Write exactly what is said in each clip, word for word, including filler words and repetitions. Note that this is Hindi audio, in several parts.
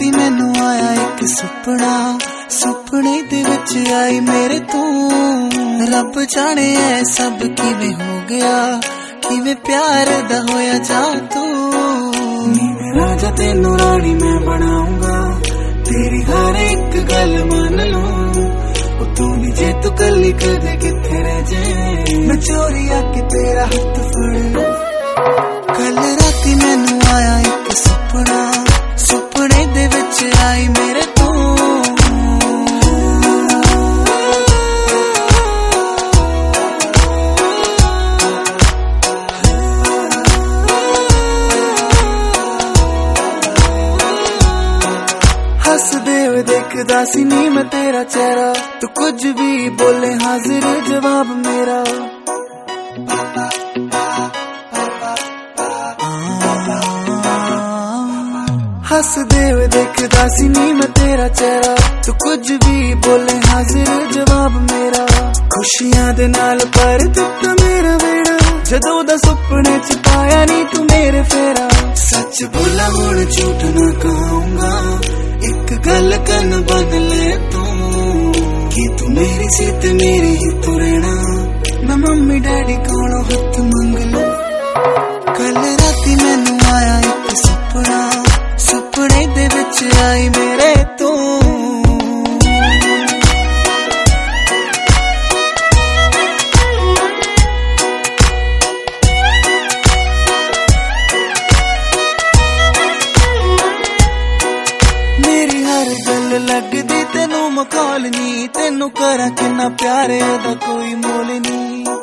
राती मैनू आया एक सुपना, सुपने दे विच आई मेरे तू। रब जाने ऐ सब किवें हो गया, किवें प्यार दा होया जा तू। नी राजा तेनू रानी मैं बनाऊंगा, तेरी हर एक गल मान लूं। तू नी जे तू कली कदे किथे रह जाए, मैं चोरी आके तेरा हाथ फड़ लूं। कल राती मैनू आया एक सुपना, सुपने दे विच आई मेरे तू। हसदे हुए देखदा सी नी मैं तेरा चेहरा, तू कुछ भी बोले हाजिर जवाब मेरा। हसदे हुए देखदा सी नी मैं तेरा चेहरा, तू कुछ भी बोले हाजिर जवाब मेरा। खुशियां दे नाल पर दिता मेरा वेड़ा, जदों दा सुपने च पाया नी तू मेरे फेरा। सच बोला हुण झूठ ना कहूंगा, एक गल कन बदले तू कि तू मेरी सी ते मेरी ही तू रहना। मैं मम्मी डैडी कोलों हथ मंग लूं। कल राती मैनू आया एक सुपना, सुपने दे विच आई मेरे तू। मेरी हर गल लगदी तेनू मखौल नी, तेनू करा किन्ना प्यारे दा कोई मोल नी।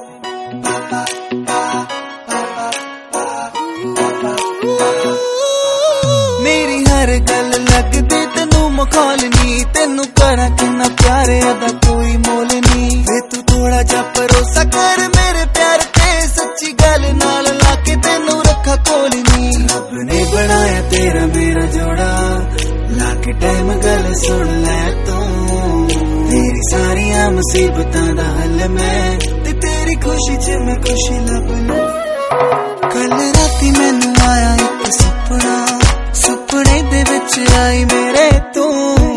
मेरी हर गल लगदी तेनू मखौल नी, तेनू करा किन्ना प्यारे दा कोई मोल नी। वे तू थोड़ा जा भरोसा कर मेरे प्यार ते, सच्ची गल नाल लाके तेनू रखा कोल नी। रब ने बनाया तेरा मेरा जोड़ा, लाके टाइम गल सुन ले तू। तेरी सारियां मुसीबतां दा हल मैं, ते तेरी खुशी च मैं खुशी लब लूं। कल राती मैनू आया एक सुपना, सुपने दे विच आई मेरे तू।